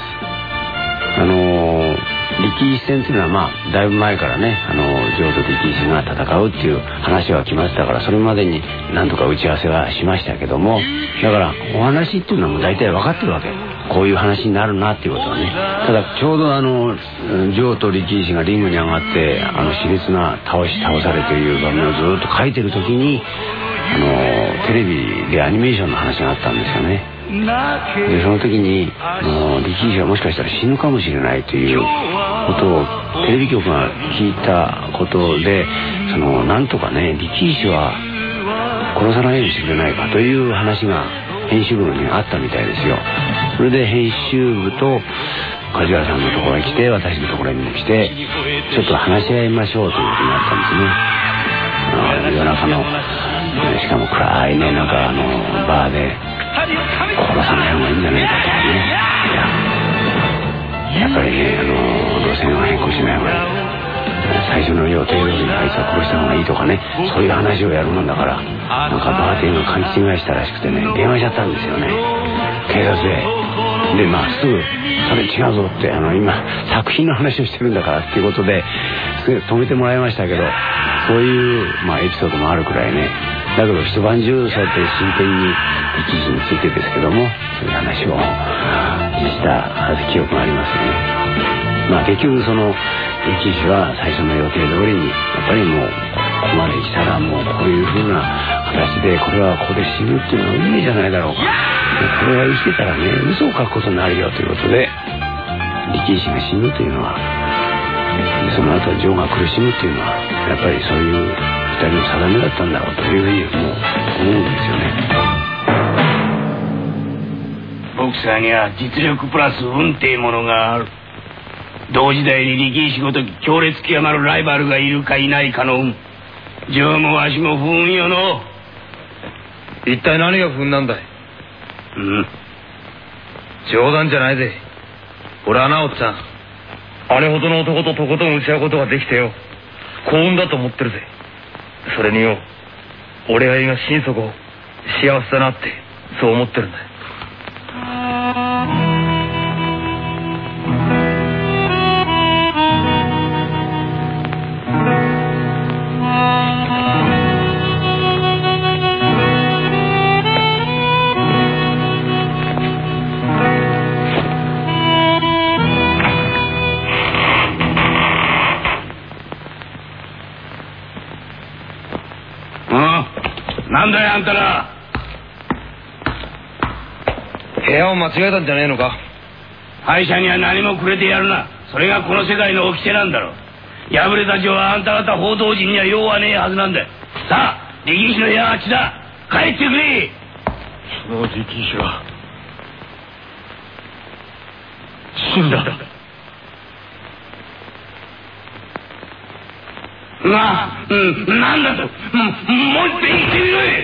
力士戦っていうのはだいぶ前からね、ジョーと力士が戦うっていう話は決まってたから、それまでに何とか打ち合わせはしましたけども、だからお話っていうのはもう大体分かってるわけ。こういう話になるなっていうことはね。ただちょうどジョーと力士がリングに上がって熾烈な倒されという場面をずっと書いてる時にテレビでアニメーションの話があったんですよね。でその時に力士がもしかしたら死ぬかもしれないということをテレビ局が聞いたことで、なんとかね力士は殺さないようにしてくれないかという話が編集部にあったみたいですよ。それで編集部と梶原さんのところに来て、私のところにも来て、ちょっと話し合いましょうということになったんですね。夜中のしかも暗いね、なんかバーで殺さない方がいいんじゃないかとかね。やっぱりね路線を変更しない方がいい、最初の予定通りにあいつは殺した方がいいとかね、そういう話をやるもんだから、なんかバーテンが勘違いしたらしくてね、電話しちゃったんですよね、警察ですぐそれ違うぞって、今作品の話をしてるんだからっていうことで止めてもらいましたけど、そういうエピソードもあるくらいね。だけど一晩中そうやって真剣に力士についてですけども、そういう話をした記憶がありますよね。結局力士は最初の予定通りにやっぱりもうここまで来たらもうこういう風な形で、これはここで死ぬっていうのは運命じゃないだろうか、これは生きてたらね嘘を書くことになるよということで、力士が死ぬというのは、その後ジョーが苦しむっていうのはやっぱりそういう二人の定めだったんだろうというふうにも思うんですよね。 ボクサーには実力プラス運っていうものがある。同時代に力士ごとき強烈極まるライバルがいるかいないかの運。ジョーもわしも不運よの。一体何が不運なんだい。冗談じゃないぜ。俺はな、おっさん、あれほどの男ととことん打ち合うことができてよ、幸運だと思ってるぜ。それによ、俺は今心底幸せだなってそう思ってるんだよ。なんだよあんたら。部屋を間違えたんじゃねえのか。敗者には何もくれてやるな。それがこの世界の掟なんだろう。敗れた女はあんた方報道陣には用はねえはずなんだよ。さあ力士の部屋はあっちだ。帰ってくれ。 その力士は死んだ。 なんだと、もう一遍言ってみろい。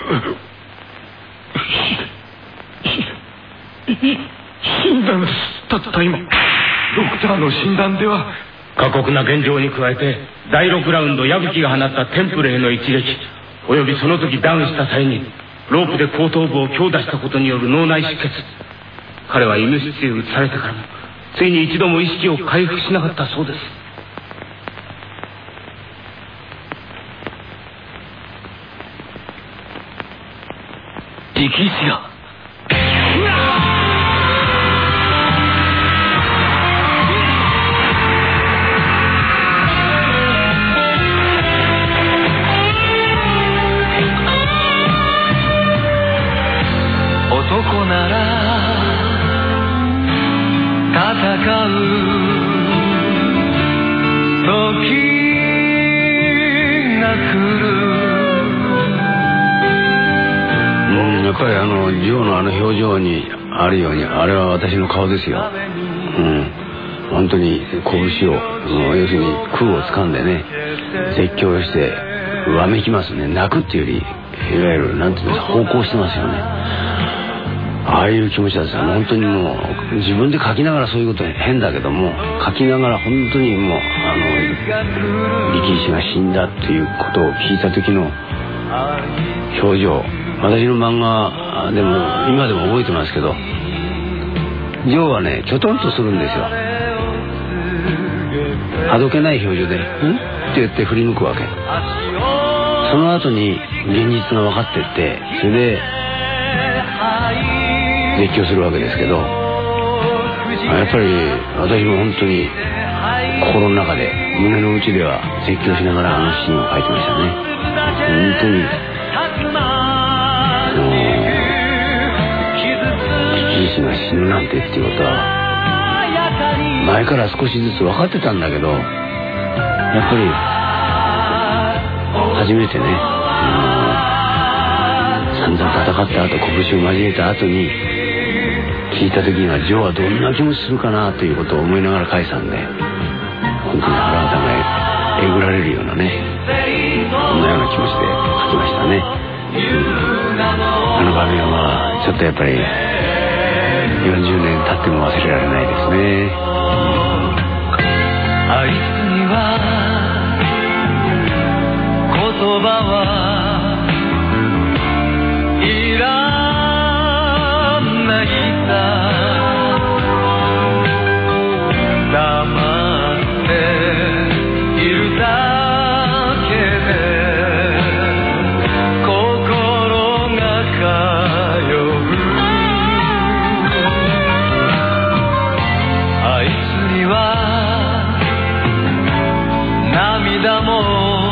死んだんです。たった今ドクターの診断では。 過酷な現状に加えて第6ラウンド矢吹が放ったテンプレへの一撃およびその時ダウンした際にロープで後頭部を強打したことによる脳内出血。彼は医務室へ移されてからもついに一度も意識を回復しなかったそうです。力士が男なら戦うっぱりジョーの表情にあるように、あれは私の顔ですよ。本当に拳を、要するに空を掴んでね、絶叫してわめきますね。泣くっていうより、いわゆるなんていうんですか、方向してますよね。ああいう気持ちなんですよ。本当にもう自分で書きながらそういうこと変だけども、書きながら本当にもう力士が死んだっていうことを聞いた時の表情、私の漫画でも今でも覚えてますけど、ジョーはねちょとんとするんですよ。あどけない表情で「ん?」って言って振り向くわけ。その後に現実が分かってって、それで絶叫するわけですけど、やっぱり私も本当に心の中で胸の内では絶叫しながらシーンを描いてましたね。本当に力士が死ぬなんてっていうことは前から少しずつ分かってたんだけど、やっぱり初めてね、散々戦った後、拳を交えた後に聞いた時にはジョーはどんな気持ちするかなということを思いながら書いてたんで、本当に腹渡がえぐられるようなね、そんなような気持ちで書きましたね。あの場面はちょっとやっぱり40年経っても忘れられないですね。 あいつには言葉はいらないさ、黙っているだけで心が通う。あいつには涙も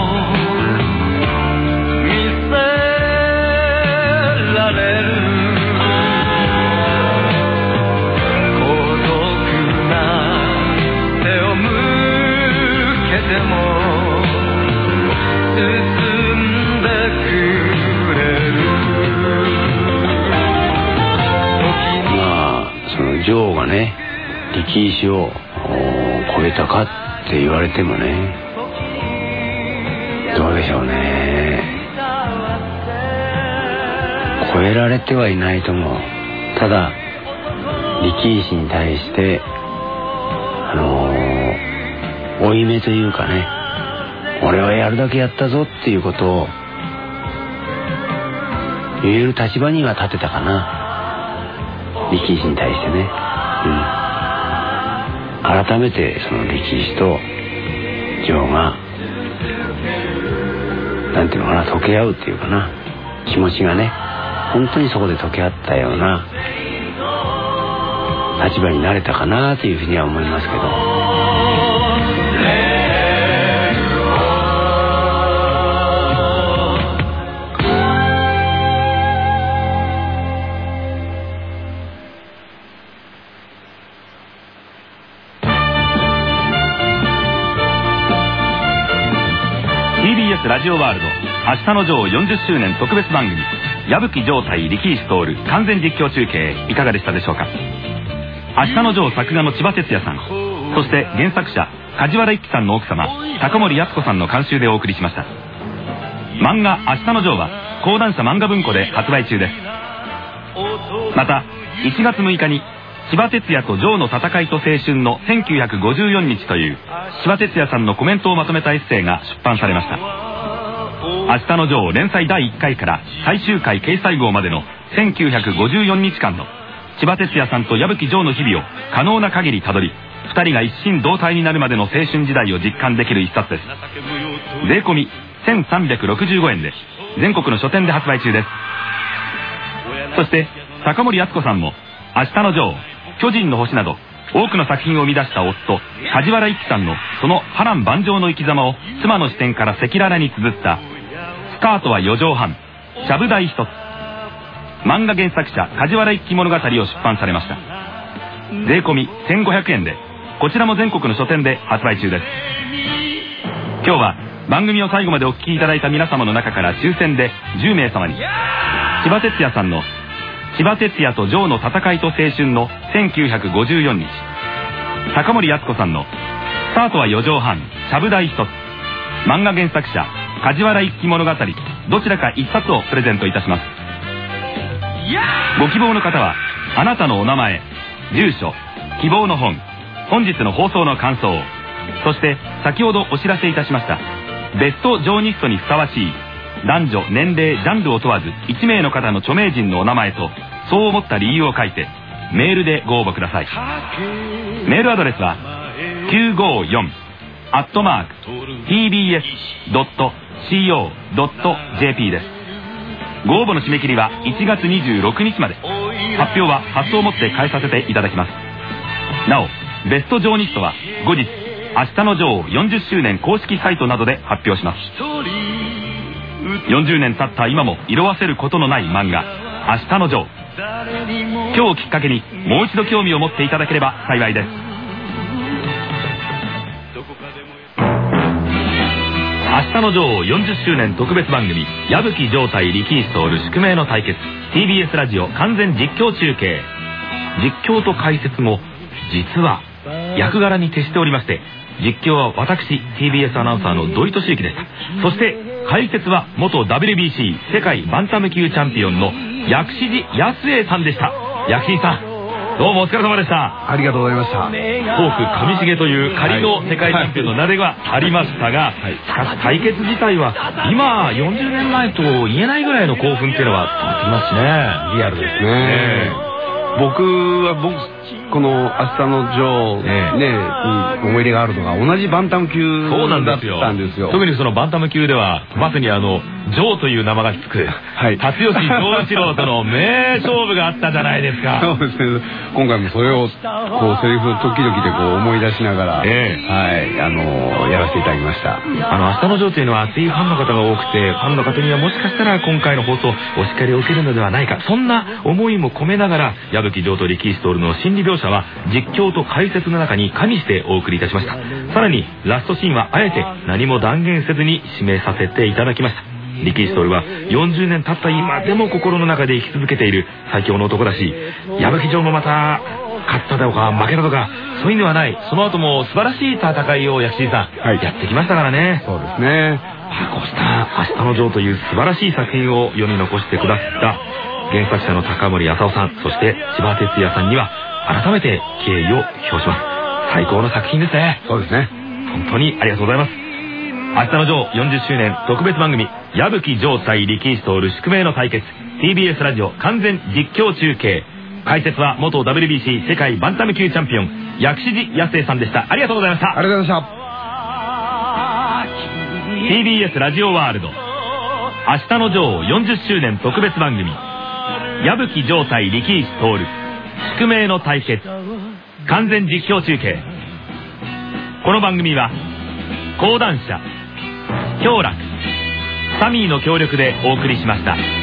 ジョーがね力士を超えたかって言われてもね、どうでしょうね。超えられてはいないと思う。ただ力士に対して負い目というかね、俺はやるだけやったぞっていうことを言える立場には立てたかな、力士に対してね。改めてその力士とジョーがなんていうのかな、溶け合うっていうかな、気持ちがね本当にそこで溶け合ったような立場になれたかなというふうには思いますけど。 TBS ラジオワールド明日のジョー40周年特別番組矢吹城対力石徹完全実況中継、いかがでしたでしょうか。明日のジョー作画の千葉哲也さん、そして原作者梶原一騎さんの奥様高森靖子さんの監修でお送りしました。漫画明日のジョーは講談社漫画文庫で発売中です。また1月6日に千葉哲也とジョーの戦いと青春の1954日という千葉哲也さんのコメントをまとめたエッセイが出版されました。明日のジョー連載第1回から最終回掲載号までの1954日間の千葉哲也さんと矢吹ジョーの日々を可能な限りたどり、2人が一心同体になるまでの青春時代を実感できる一冊です。税込み1365円で全国の書店で発売中です。そして高森靖子さんも明日のジョー、巨人の星など多くの作品を生み出した夫梶原一騎さんのその波乱万丈の生き様を妻の視点から赤裸々に綴ったスカートは4畳半ちゃぶ台一つ漫画原作者梶原一騎物語を出版されました。税込み1500円でこちらも全国の書店で発売中です。今日は番組を最後までお聞きいただいた皆様の中から抽選で10名様に千葉哲也さんの千葉哲也とジョーの戦いと青春の1954日、高森敦子さんのスタートは4畳半ちゃぶ台一つ、漫画原作者梶原一騎物語どちらか1冊をプレゼントいたします。ご希望の方はあなたのお名前、住所、希望の本、本日の放送の感想、そして先ほどお知らせいたしましたベストジョーニストにふさわしい男女年齢ジャンルを問わず1名の方の著名人のお名前とそう思った理由を書いてメールでご応募ください。メールアドレスは 954@tbs.co.jp です。ご応募の締め切りは1月26日まで。発表は発送をもって返させていただきます。なおベストジョーニストは後日明日のジョー40周年公式サイトなどで発表します。40年経った今も色あせることのない漫画明日のジョー、今日をきっかけにもう一度興味を持っていただければ幸いです。明日のジョー40周年特別番組矢吹城対力石徹宿命の対決 TBS ラジオ完全実況中継。実況と解説も実は役柄に徹しておりまして、実況は私 TBS アナウンサーの土井敏之でした。そして解説は元 WBC 世界バンタム級チャンピオンの薬師寺康栄さんでした。薬師さんどうもお疲れ様でした。 ありがとうございました。 フォーク上重という仮の世界チャンピオンの名ではありましたが、しかし対決自体は今40年前と言えないぐらいの興奮っていうのは伝わってきますしね。 リアルですね。僕この明日のジョーに思い入れがあるのが同じバンタム級だったんですよ。 特にそのバンタム級ではまさにジョーという名前がつく辰吉丈一郎との名勝負があったじゃないですか。 そうですね。今回もそれをセリフ時々で思い出しながらやらせていただきました。 明日のジョーというのは熱いファンの方が多くて、ファンの方にはもしかしたら今回の放送お叱りを受けるのではないか、そんな思いも込めながら矢吹城と力石徹の心理描写は実況と解説の中に加味してお送りいたしました。さらにラストシーンはあえて何も断言せずに締めさせていただきました。力石徹は40年経った今でも心の中で生き続けている最強の男だし、矢吹城もまた勝ったとか負けたとかそういうのはない、その後も素晴らしい戦いを薬師さん、やってきましたからね。 そうですね。 こうした明日のジョーという素晴らしい作品を世に残してくださった原作者の高森麻生さん、そして千葉哲也さんには改めて敬意を表します。最高の作品ですね。 そうですね。 本当にありがとうございます。明日のジョー40周年特別番組矢吹城対力石徹宿命の対決 TBS ラジオ完全実況中継。解説は元 WBC 世界バンタム級チャンピオン薬師寺康栄さんでした。ありがとうございました。 ありがとうございました。TBS ラジオワールド明日のジョー40周年特別番組矢吹城対力石徹宿命の対決完全実況中継。この番組は講談社、共楽、サミーの協力でお送りしました。